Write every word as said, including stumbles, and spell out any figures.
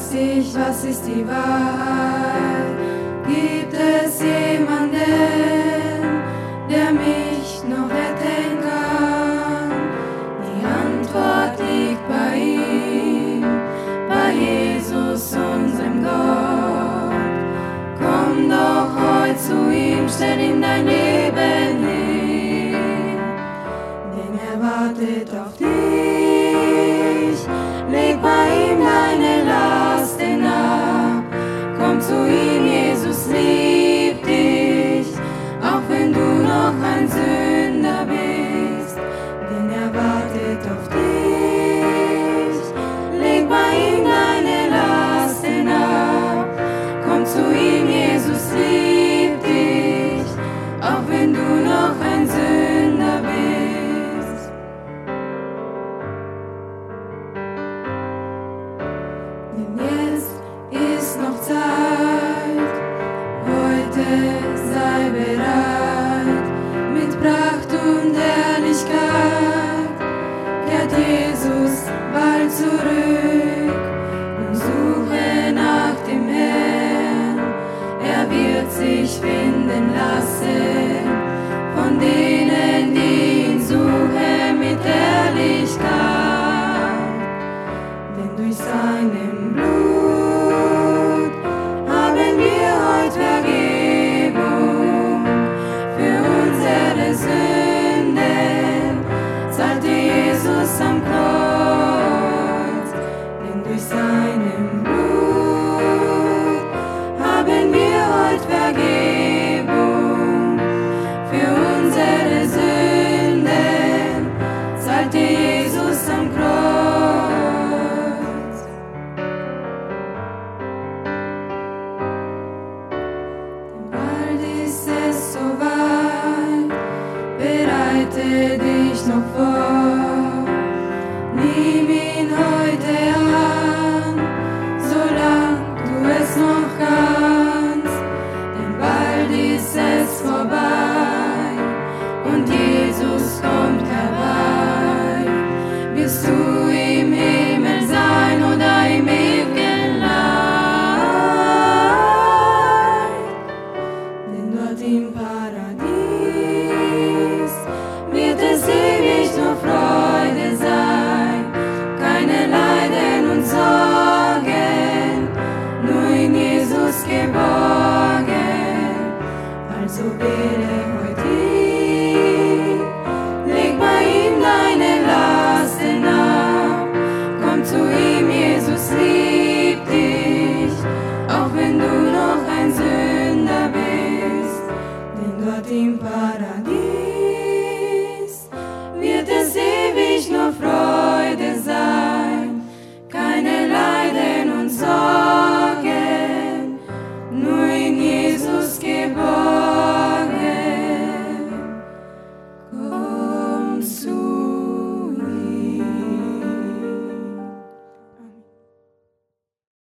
fragst dich, was ist die Wahrheit? Gibt es jemanden, der mich noch retten kann? Die Antwort liegt bei ihm, bei Jesus, unserem Gott. Komm doch heute zu ihm, stell ihm dein Leben hin, denn er wartet auf dich. Leg bei ihm deine Lasten ab, komm zu ihm, Jesus liebt dich, auch wenn du noch ein Sünder bist, denn er wartet auf dich. Leg bei ihm deine Lasten ab, komm zu ihm, Jesus liebt dich, auch wenn du noch ein Sünder bist. Denn jetzt ist noch Zeit, heute sei bereit, mit Pracht und Herrlichkeit kehrt Jesus bald zurück, und suche nach dem Herrn, er wird sich finden lassen, von denen, die ihn suchen mit Ehrlichkeit. Denn durch seinem Blut haben wir heute Vergebung für unsere Sünden, zahlte Jesus am Kreuz. Denn durch seinem Blut haben wir heute Vergebung für unsere Sünden, zahlte Jesus am Kreuz. Bald ist es soweit, bereite dich noch vor, nimm ihn heute an, solang du es noch kannst, denn bald ist es vorbei und Jesus kommt herbei. Wirst du im Himmel sein oder im ewigen Leid? Denn dort im Paradies wird es ewig nur Freude sein, keine Leiden und Sorgen, nur in Jesus geborgen. Also wähle heute